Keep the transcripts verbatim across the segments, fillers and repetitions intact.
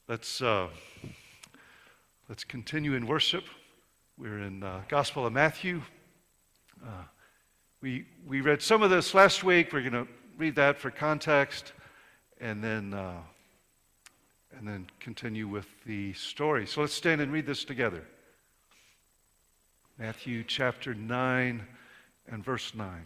Let's uh, let's continue in worship. We're in uh, Gospel of Matthew. Uh, we we read some of this last week. We're going to read that for context, and then uh, and then continue with the story. So let's stand and read this together. Matthew chapter nine and verse nine.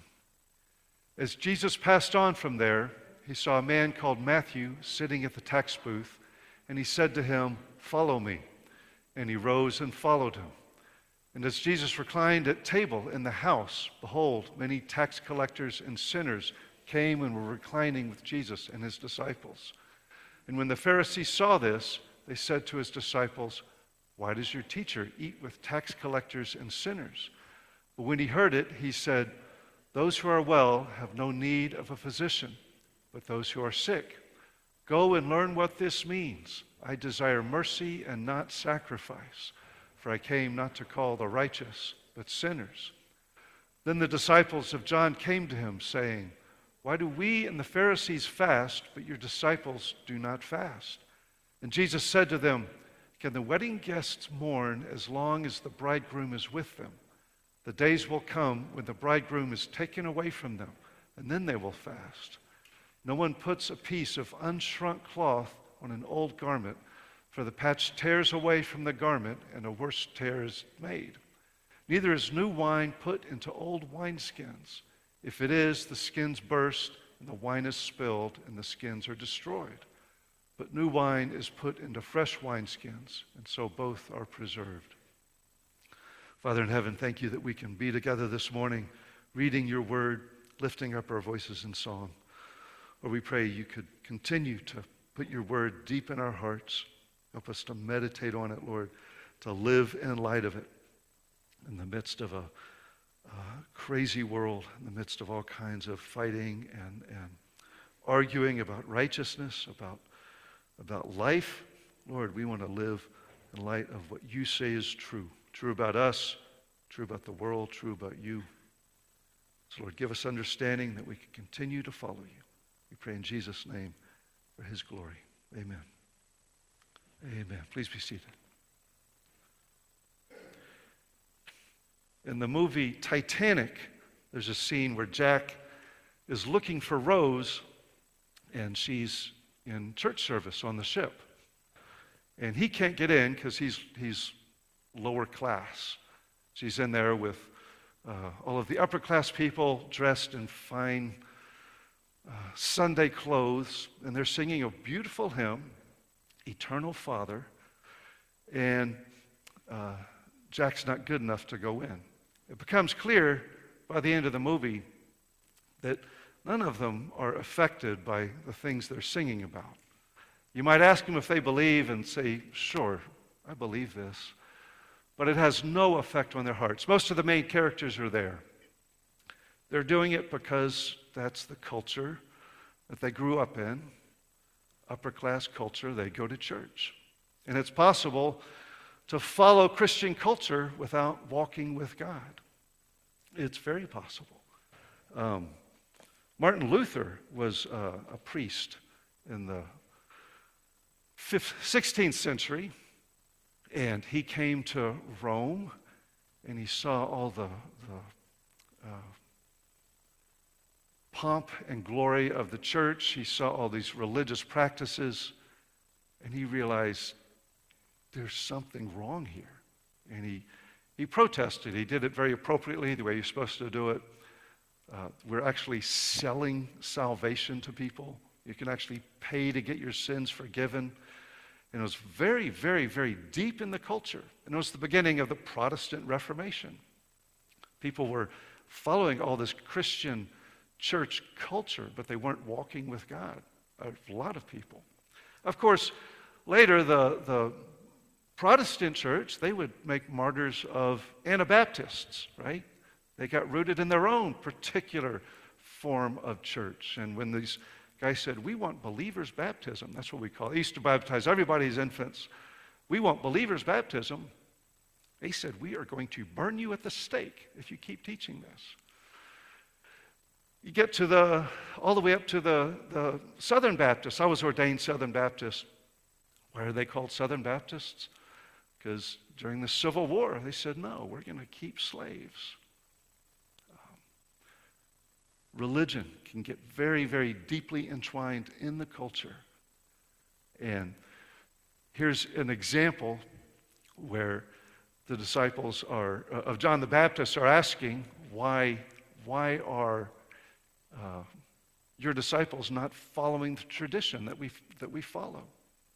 As Jesus passed on from there, he saw a man called Matthew sitting at the tax booth, and he said to him, "Follow me." And he rose and followed him. And as Jesus reclined at table in the house, behold, many tax collectors and sinners came and were reclining with Jesus and his disciples. And when the Pharisees saw this, they said to his disciples, "Why does your teacher eat with tax collectors and sinners?" But when he heard it, he said, "Those who are well have no need of a physician, but those who are sick. Go and learn what this means. I desire mercy and not sacrifice, for I came not to call the righteous, but sinners." Then the disciples of John came to him, saying, "Why do we and the Pharisees fast, but your disciples do not fast?" And Jesus said to them, "Can the wedding guests mourn as long as the bridegroom is with them? The days will come when the bridegroom is taken away from them, and then they will fast. No one puts a piece of unshrunk cloth on an old garment, for the patch tears away from the garment, and a worse tear is made. Neither is new wine put into old wineskins. If it is, the skins burst, and the wine is spilled, and the skins are destroyed. But new wine is put into fresh wineskins, and so both are preserved." Father in heaven, thank you that we can be together this morning, reading your word, lifting up our voices in song. Lord, we pray you could continue to put your word deep in our hearts. Help us to meditate on it, Lord, to live in light of it in the midst of a, a crazy world, in the midst of all kinds of fighting and, and arguing about righteousness, about, about life. Lord, we want to live in light of what you say is true. True about us, true about the world, true about you. So, Lord, give us understanding that we can continue to follow you. We pray in Jesus' name for his glory. Amen. Amen. Please be seated. In the movie Titanic, there's a scene where Jack is looking for Rose, and she's in church service on the ship. And he can't get in because he's, he's lower class. She's in there with uh, all of the upper class people dressed in fine Uh, Sunday clothes, and they're singing a beautiful hymn, Eternal Father, and uh, Jack's not good enough to go in. It becomes clear by the end of the movie that none of them are affected by the things they're singing about. You might ask them if they believe and say, "Sure, I believe this," but it has no effect on their hearts. Most of the main characters are there. They're doing it because that's the culture that they grew up in, upper class culture. They go to church. And it's possible to follow Christian culture without walking with God. It's very possible. Um, Martin Luther was uh, a priest in the sixteenth century, and he came to Rome, and he saw all the, the uh, pomp and glory of the church. He saw all these religious practices, and he realized there's something wrong here. And he, he protested. He did it very appropriately, the way you're supposed to do it. Uh, we're actually selling salvation to people. You can actually pay to get your sins forgiven. And it was very, very, very deep in the culture. And it was the beginning of the Protestant Reformation. People were following all this Christian church culture, but they weren't walking with God. A lot of people. Of course, later the, the Protestant church, they would make martyrs of Anabaptists, right? They got rooted in their own particular form of church. And when these guys said, "We want believers' baptism," that's what we call it. They used to baptize everybody as infants. "We want believers' baptism." They said, "We are going to burn you at the stake if you keep teaching this." You get to the, all the way up to the, the Southern Baptists. I was ordained Southern Baptist. Why are they called Southern Baptists? Because during the Civil War, they said, no, we're going to keep slaves. Um, religion can get very, very deeply entwined in the culture. And here's an example where the disciples are, uh, of John the Baptist are asking, why, why are uh, your disciples not following the tradition that we, that we follow?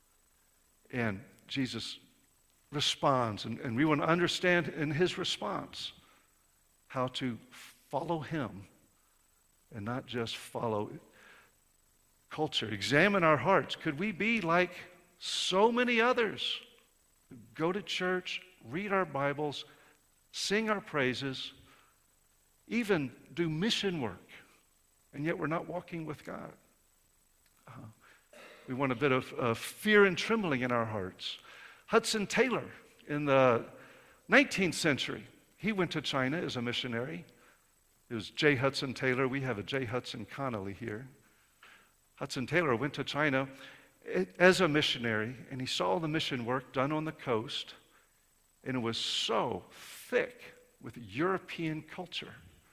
And Jesus responds, and, and we want to understand in his response how to follow him and not just follow culture. Examine our hearts. Could we be like so many others who go to church, read our Bibles, sing our praises, even do mission work, and yet we're not walking with God? Uh, we want a bit of uh, fear and trembling in our hearts. Hudson Taylor in the nineteenth century, he went to China as a missionary. It was J. Hudson Taylor. We have a J. Hudson Connolly here. Hudson Taylor went to China as a missionary, and he saw the mission work done on the coast, and it was so thick with European culture.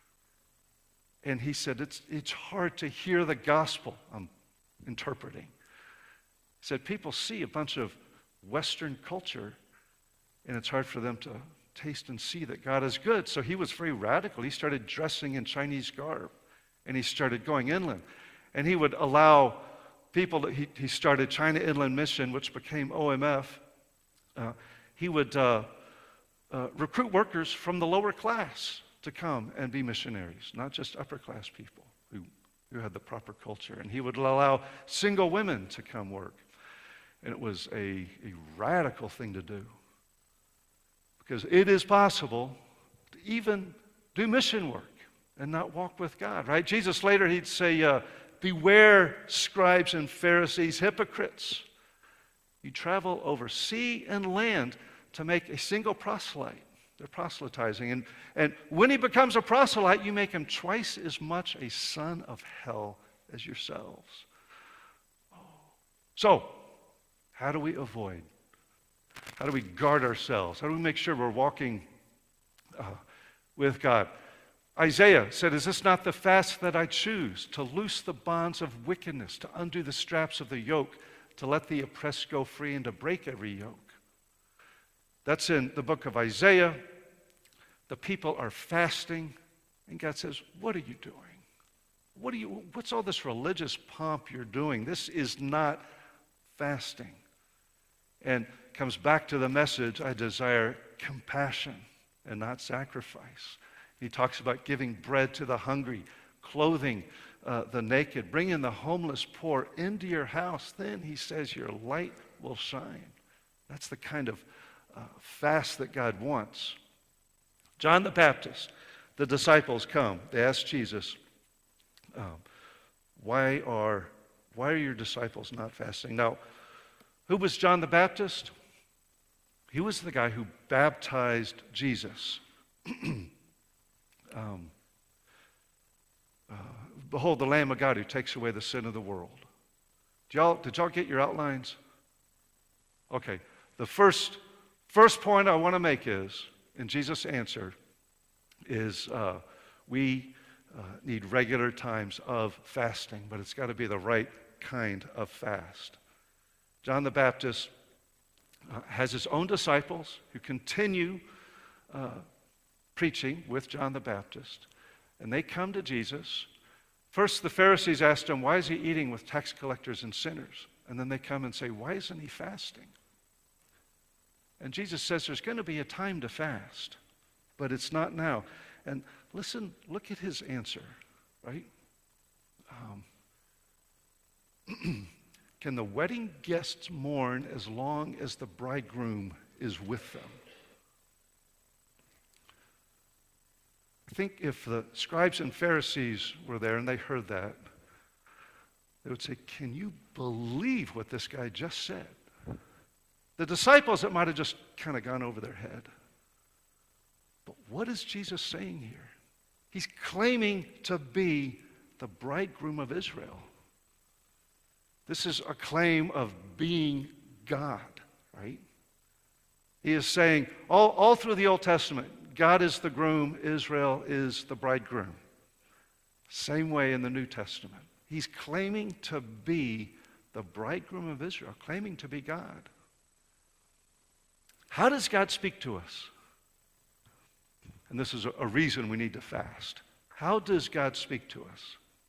And he said, it's, it's hard to hear the gospel. I'm interpreting. He said, people see a bunch of Western culture, and it's hard for them to taste and see that God is good. So he was very radical. He started dressing in Chinese garb, and he started going inland. And he would allow people, that he, he started China Inland Mission, which became O M F. Uh, he would uh, uh, recruit workers from the lower class to come and be missionaries, not just upper class people who, who had the proper culture. And he would allow single women to come work. And it was a, a radical thing to do. Because it is possible to even do mission work and not walk with God, right? Jesus later, he'd say, uh, beware, scribes and Pharisees, hypocrites. You travel over sea and land to make a single proselyte. They're proselytizing. And, and when he becomes a proselyte, you make him twice as much a son of hell as yourselves. Oh. So, how do we avoid? How do we guard ourselves? How do we make sure we're walking uh, with God? Isaiah said, is this not the fast that I choose? To loose the bonds of wickedness, to undo the straps of the yoke, to let the oppressed go free, and to break every yoke. That's in the book of Isaiah. The people are fasting, and God says, what are you doing? What are you, what's all this religious pomp you're doing? This is not fasting. And comes back to the message, I desire compassion and not sacrifice. He talks about giving bread to the hungry, clothing uh, the naked, bringing the homeless poor into your house. Then he says your light will shine. That's the kind of uh, fast that God wants. John the Baptist, the disciples come. They ask Jesus, um, why are, why are your disciples not fasting? Now, who was John the Baptist? He was the guy who baptized Jesus. um, uh, Behold the Lamb of God who takes away the sin of the world. Did y'all, did y'all get your outlines? Okay. The first, first point I want to make is, in Jesus' answer, is uh, we uh, need regular times of fasting, but it's got to be the right kind of fast. John the Baptist uh, has his own disciples who continue uh, preaching with John the Baptist, and they come to Jesus. First, the Pharisees asked him, why is he eating with tax collectors and sinners? And then they come and say, why isn't he fasting? And Jesus says there's going to be a time to fast, but it's not now. And listen, look at his answer, right? Um, Can the wedding guests mourn as long as the bridegroom is with them? I think if the scribes and Pharisees were there and they heard that, they would say, can you believe what this guy just said? The disciples, it might have just kind of gone over their head. But what is Jesus saying here? He's claiming to be the bridegroom of Israel. This is a claim of being God, right? He is saying, all, all through the Old Testament, God is the groom, Israel is the bridegroom. Same way in the New Testament. He's claiming to be the bridegroom of Israel, claiming to be God. How does God speak to us? And this is a, a reason we need to fast. How does God speak to us?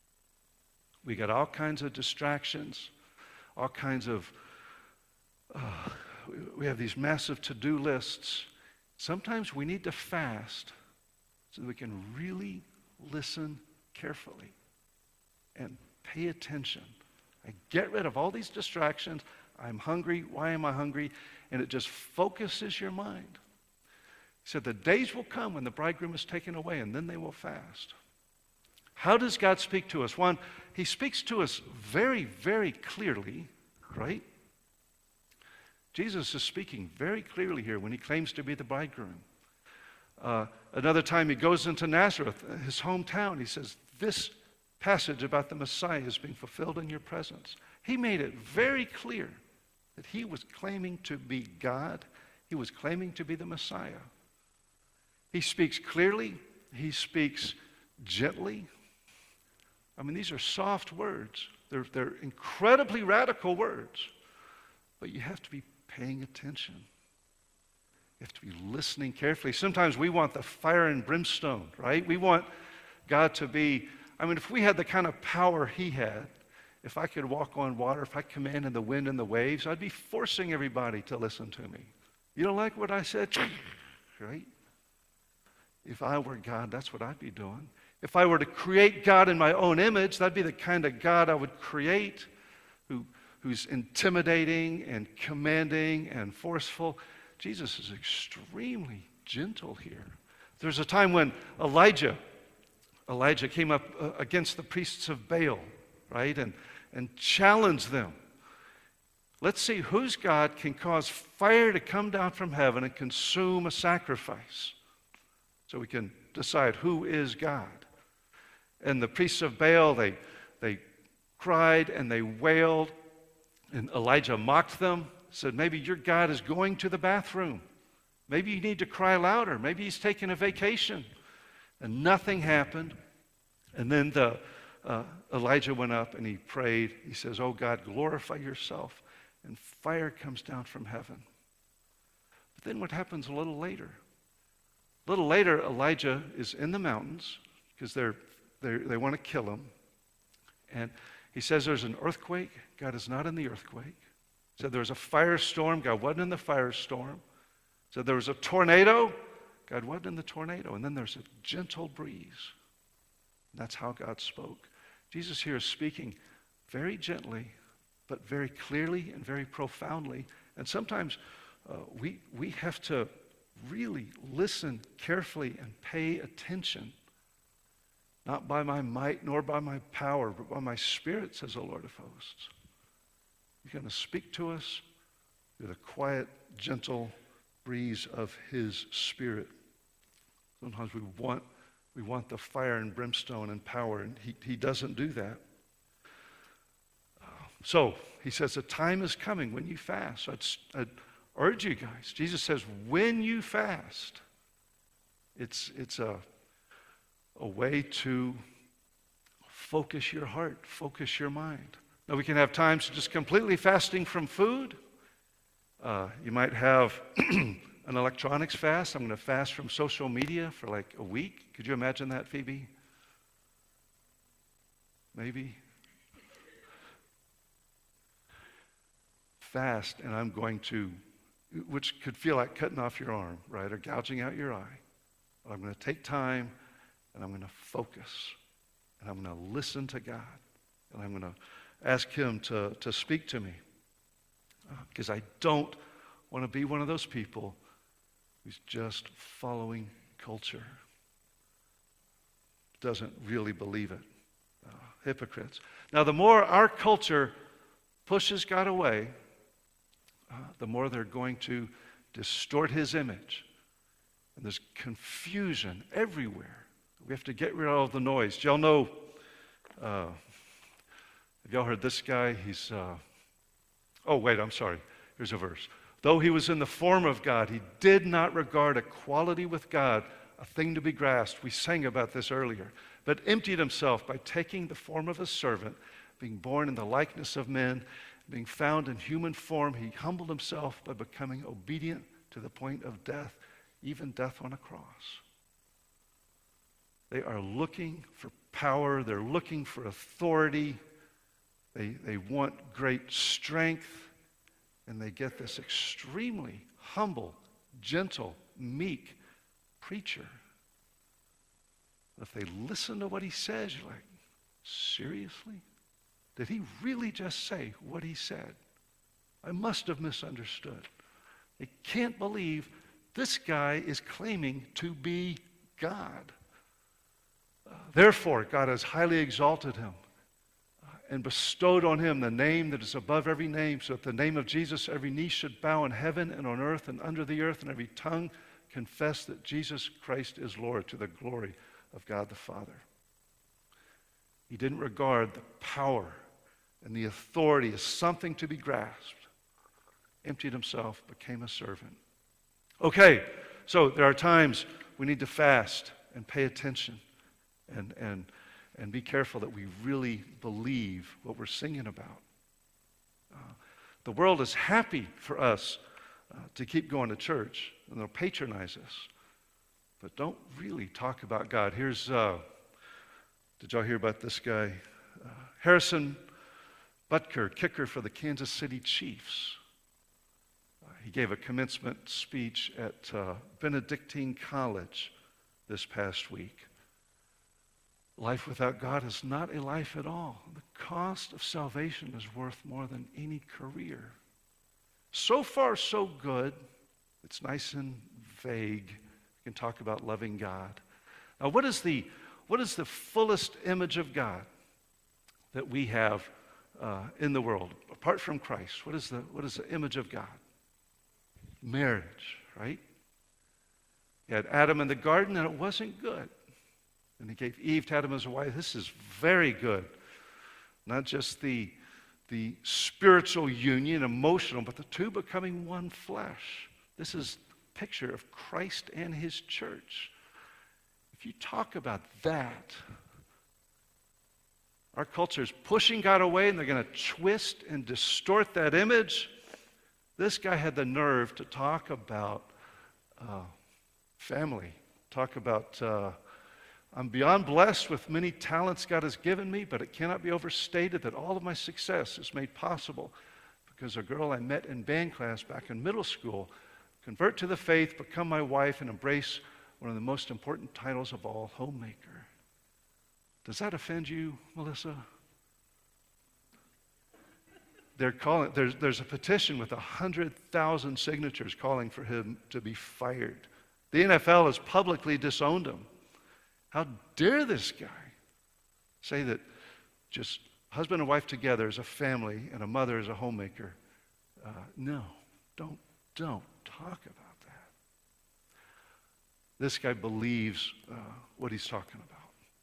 We got all kinds of distractions, all kinds of, uh, we have these massive to-do lists. Sometimes we need to fast so that we can really listen carefully and pay attention. I get rid of all these distractions. I'm hungry. Why am I hungry? And it just focuses your mind. He said the days will come when the bridegroom is taken away, and then they will fast. How does God speak to us? One, he speaks to us very, very clearly, right? Jesus is speaking very clearly here when he claims to be the bridegroom. Uh, another time he goes into Nazareth, his hometown. He says, this passage about the Messiah is being fulfilled in your presence. He made it very clear that he was claiming to be God. He was claiming to be the Messiah. He speaks clearly. He speaks gently. I mean, these are soft words. They're, they're incredibly radical words. But you have to be paying attention. You have to be listening carefully. Sometimes we want the fire and brimstone, right? We want God to be, I mean, if we had the kind of power he had, if I could walk on water, if I commanded the wind and the waves, I'd be forcing everybody to listen to me. You don't like what I said? Right? If I were God, that's what I'd be doing. If I were to create God in my own image, that'd be the kind of God I would create, who, who's intimidating and commanding and forceful. Jesus is extremely gentle here. There's a time when Elijah, Elijah came up uh, against the priests of Baal, right, and, and challenged them. Let's see whose God can cause fire to come down from heaven and consume a sacrifice, so we can decide who is God. And the priests of Baal, they, they cried and they wailed, and Elijah mocked them, said, maybe your God is going to the bathroom. Maybe you need to cry louder. Maybe he's taking a vacation. And nothing happened. And then the, uh, Elijah went up and he prayed. He says, oh God, glorify yourself. And fire comes down from heaven. But then what happens a little later? A little later, Elijah is in the mountains because they're, they're, they want to kill him. And he says there's an earthquake. God is not in the earthquake. He said there was a firestorm. God wasn't in the firestorm. He said there was a tornado. God wasn't in the tornado. And then there's a gentle breeze. That's how God spoke. Jesus here is speaking very gently, but very clearly and very profoundly. And sometimes uh, we, we have to really listen carefully and pay attention. Not by my might nor by my power, but by my spirit, says the Lord of hosts. He's going to speak to us through the quiet, gentle breeze of his spirit. Sometimes we want, we want the fire and brimstone and power, and he, he doesn't do that. Uh, so, he says, a time is coming when you fast. I'd, I'd urge you guys. Jesus says, when you fast, it's, it's a, a way to focus your heart, focus your mind. Now, we can have times just completely fasting from food. Uh, you might have an electronics fast. I'm going to fast from social media for like a week. Could you imagine that, Phoebe? Maybe. Fast, and I'm going to, which could feel like cutting off your arm, right, or gouging out your eye. But I'm going to take time, and I'm going to focus, and I'm going to listen to God, and I'm going to ask him to, to speak to me. Uh, because I don't want to be one of those people who's just following culture. Doesn't really believe it. Uh, hypocrites. Now, the more our culture pushes God away, uh, the more they're going to distort his image. And there's confusion everywhere. We have to get rid of all the noise. Do y'all know, uh, have y'all heard this guy? He's, uh, oh, wait, I'm sorry. Here's a verse. Though he was in the form of God, he did not regard equality with God a thing to be grasped. We sang about this earlier. But emptied himself by taking the form of a servant, being born in the likeness of men, being found in human form. He humbled himself by becoming obedient to the point of death, even death on a cross. They are looking for power. They're looking for authority. They, they want great strength. And they get this extremely humble, gentle, meek preacher. If they listen to what he says, you're like, seriously? Did he really just say what he said? I must have misunderstood. They can't believe this guy is claiming to be God. Uh, therefore, God has highly exalted him uh, and bestowed on him the name that is above every name, so that the name of Jesus every knee should bow in heaven and on earth and under the earth, and every tongue confess that Jesus Christ is Lord, to the glory of God the Father. He didn't regard the power and the authority as something to be grasped. Emptied himself, became a servant. Okay, so there are times we need to fast and pay attention and, and, and be careful that we really believe what we're singing about. Uh, the world is happy for us uh, to keep going to church, and they'll patronize us. But don't really talk about God. Here's, uh, did y'all hear about this guy? Uh, Harrison Butker, kicker for the Kansas City Chiefs. Uh, he gave a commencement speech at uh, Benedictine College this past week. Life without God is not a life at all. The cost of salvation is worth more than any career. So far, so good. It's nice and vague. You can talk about loving God. Now, what is the, what is the fullest image of God that we have uh, in the world, apart from Christ? What is the, what is the image of God? Marriage, right? You had Adam in the garden, and it wasn't good. And he gave Eve to Adam as a wife. This is very good. Not just the, the spiritual union, emotional, but the two becoming one flesh. This is a picture of Christ and his church. If you talk about that, our culture is pushing God away, and they're going to twist and distort that image. This guy had the nerve to talk about uh, family, talk about uh, I'm beyond blessed with many talents God has given me, but it cannot be overstated that all of my success is made possible because a girl I met in band class back in middle school convert to the faith, become my wife, and embrace one of the most important titles of all, homemaker. Does that offend you, Melissa? They're calling, there's, there's a petition with one hundred thousand signatures calling for him to be fired. The N F L has publicly disowned him. How dare this guy say that just husband and wife together as a family and a mother as a homemaker? Uh, no, don't, don't talk about that. This guy believes uh, what he's talking about.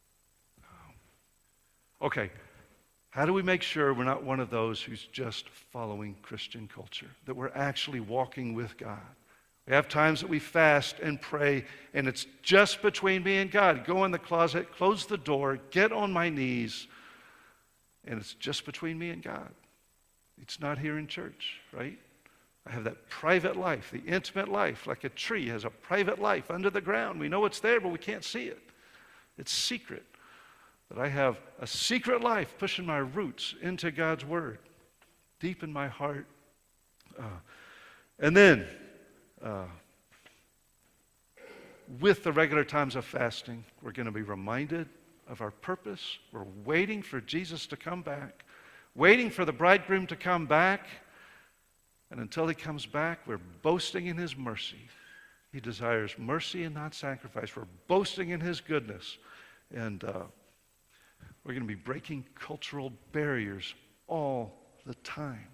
Um, okay, how do we make sure we're not one of those who's just following Christian culture, that we're actually walking with God? We have times that we fast and pray, and it's just between me and God. Go in the closet, close the door, get on my knees, and it's just between me and God. It's not here in church, right? I have that private life, the intimate life, like a tree has a private life under the ground. We know it's there, but we can't see it. It's secret. That I have a secret life pushing my roots into God's Word, deep in my heart. Uh, and then, Uh, with the regular times of fasting, we're going to be reminded of our purpose. We're waiting for Jesus to come back, waiting for the bridegroom to come back. And until he comes back, we're boasting in his mercy. He desires mercy and not sacrifice. We're boasting in his goodness. And uh, we're going to be breaking cultural barriers all the time.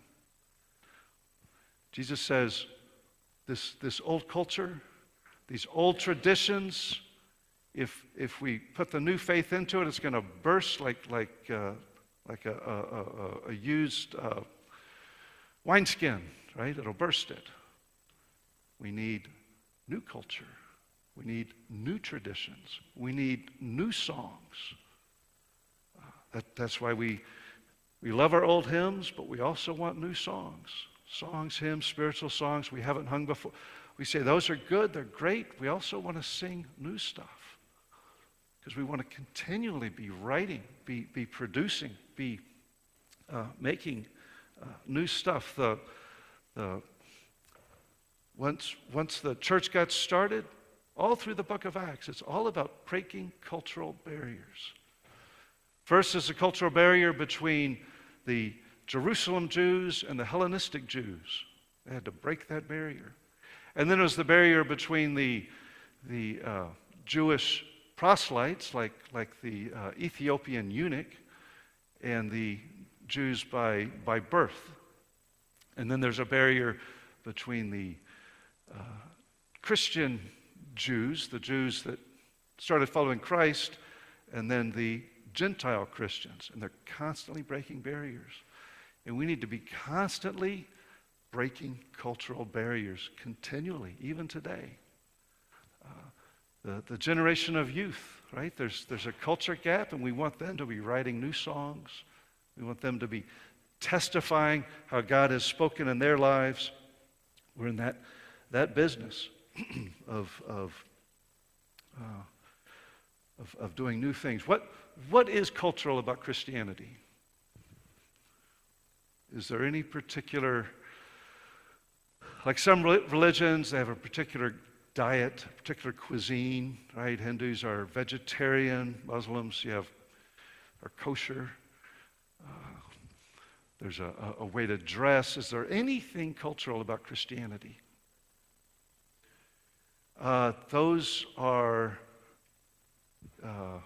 Jesus says, This, this old culture, these old traditions, if, if we put the new faith into it, it's going to burst like, like, uh, like a, a, a, a used uh, wineskin. right? It'll burst it. We need new culture. We need new traditions. We need new songs. Uh, that, that's why we, we love our old hymns, but we also want new songs. Songs, hymns, spiritual songs we haven't hung before. We say those are good, they're great. We also want to sing new stuff because we want to continually be writing, be, be producing, be uh, making uh, new stuff. The, the, once, once the church got started, all through the book of Acts, it's all about breaking cultural barriers. First is the cultural barrier between the Jerusalem Jews and the Hellenistic Jews. They had to break that barrier. And then it was the barrier between the, the uh, Jewish proselytes, like, like the uh, Ethiopian eunuch, and the Jews by, by birth. And then there's a barrier between the uh, Christian Jews, the Jews that started following Christ, and then the Gentile Christians. And they're constantly breaking barriers. And we need to be constantly breaking cultural barriers continually, even today. Uh, the, the generation of youth, right? There's, there's a culture gap, and we want them to be writing new songs. We want them to be testifying how God has spoken in their lives. We're in that, that business of, of, uh, of, of doing new things. What, what is cultural about Christianity? Is there any particular, like some religions, they have a particular diet, particular cuisine, right? Hindus are vegetarian, Muslims, you have, are kosher. Uh, there's a, a, a way to dress. Is there anything cultural about Christianity? Uh, those are, uh,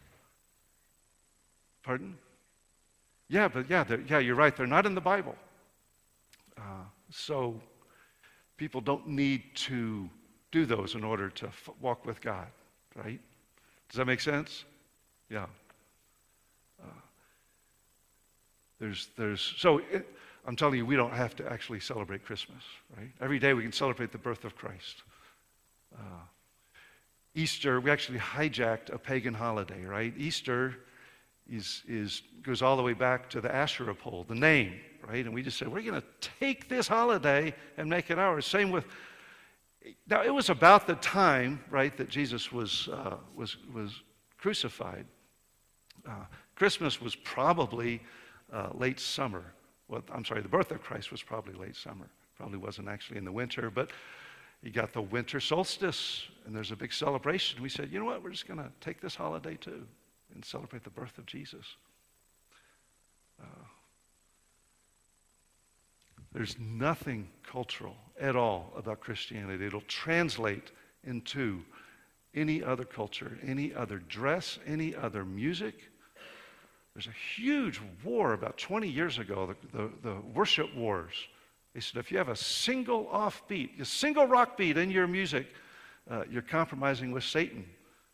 pardon? Yeah, but yeah, yeah, you're right. They're not in the Bible. Uh, so people don't need to do those in order to f- walk with God, right? Does that make sense? Yeah. Uh, there's, there's. So it, I'm telling you, we don't have to actually celebrate Christmas, right? Every day we can celebrate the birth of Christ. Uh, Easter, we actually hijacked a pagan holiday, right? Easter is, is goes all the way back to the Asherah pole, the name, right? And we just said, we're going to take this holiday and make it ours. Same with, now it was about the time, right, that Jesus was, uh, was, was crucified. Uh, Christmas was probably uh, late summer. Well, I'm sorry, the birth of Christ was probably late summer. Probably wasn't actually in the winter, but you got the winter solstice, and there's a big celebration. We said, you know what, we're just going to take this holiday too and celebrate the birth of Jesus. Uh, there's nothing cultural at all about Christianity. It'll translate into any other culture, any other dress, any other music. There's a huge war about twenty years ago, the, the, the worship wars. They said if you have a single offbeat, a single rock beat in your music, uh, you're compromising with Satan.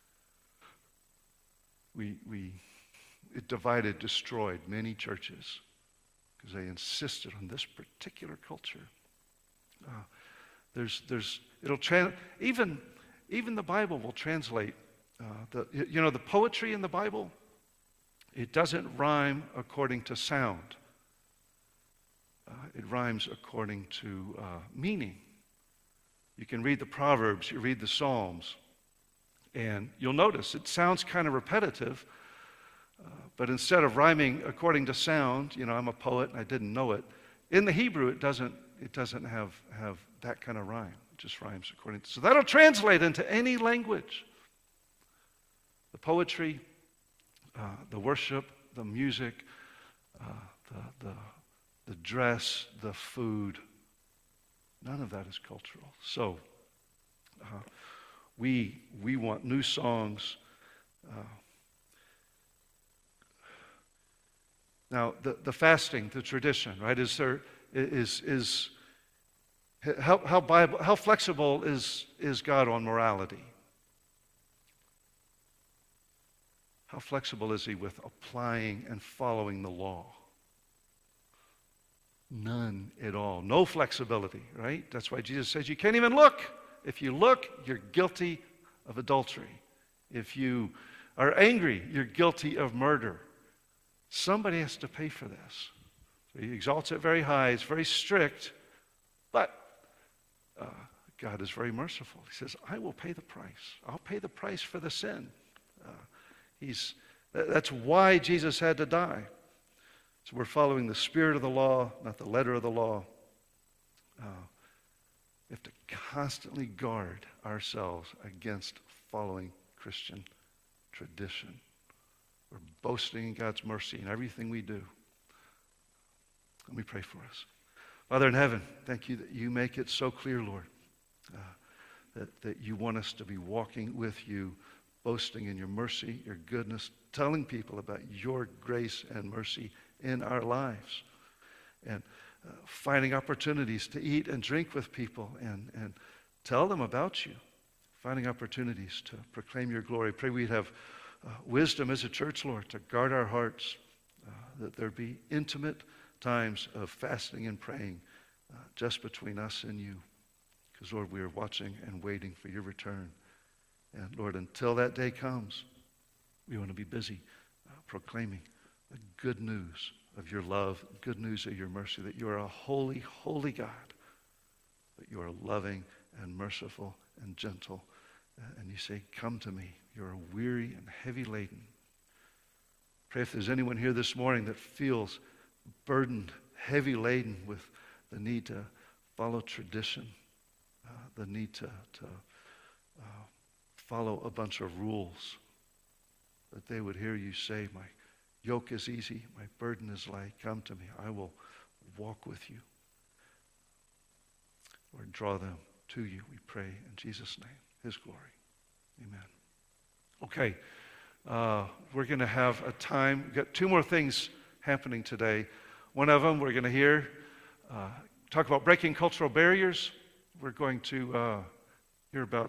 We, we, it divided, destroyed many churches because they insisted on this particular culture. Uh, there's, there's, it'll trans, even, even the Bible will translate. Uh, the, you know, the poetry in the Bible, it doesn't rhyme according to sound. Uh, it rhymes according to uh, meaning. You can read the Proverbs, you read the Psalms, and you'll notice it sounds kind of repetitive, uh, but instead of rhyming according to sound, you know, I'm a poet and I didn't know it. In the Hebrew, it doesn't, it doesn't have, have that kind of rhyme. It just rhymes according to, so that'll translate into any language. The poetry, uh, the worship, the music, uh, the, the, the dress, the food, none of that is cultural. So, uh, we, we want new songs. Uh, now, the, the fasting, the tradition, right, is there, is, is how, how, Bible, how flexible is, is God on morality? How flexible is he with applying and following the law? None at all. No flexibility, right? That's why Jesus says you can't even look. If you look, you're guilty of adultery. If you are angry, you're guilty of murder. Somebody has to pay for this. So he exalts it very high. It's very strict, but uh, God is very merciful. He says, I will pay the price. I'll pay the price for the sin. Uh, he's, that's why Jesus had to die. So we're following the spirit of the law, not the letter of the law. Uh, we have to constantly guard ourselves against following Christian tradition. We're boasting in God's mercy in everything we do. Let me pray for us. Father in heaven, thank you that you make it so clear, Lord, uh, that, that you want us to be walking with you, boasting in your mercy, your goodness, telling people about your grace and mercy in our lives, and uh, finding opportunities to eat and drink with people and, and tell them about you, finding opportunities to proclaim your glory. Pray we'd have uh, wisdom as a church, Lord, to guard our hearts, uh, that there be intimate times of fasting and praying uh, just between us and you, because, Lord, we are watching and waiting for your return. And, Lord, until that day comes, we want to be busy uh, proclaiming the good news of your love, good news of your mercy, that you are a holy, holy God, that you are loving and merciful and gentle. Uh, and you say, come to me. You're weary and heavy laden. Pray if there's anyone here this morning that feels burdened, heavy laden with the need to follow tradition, uh, the need to, to uh, follow a bunch of rules, that they would hear you say, my yoke is easy, my burden is light. Come to me. I will walk with you. Lord, draw them to you, we pray in Jesus' name, his glory. Amen. Okay, uh, we're going to have a time. We've got two more things happening today. One of them we're going to hear, uh, talk about breaking cultural barriers. We're going to uh, hear about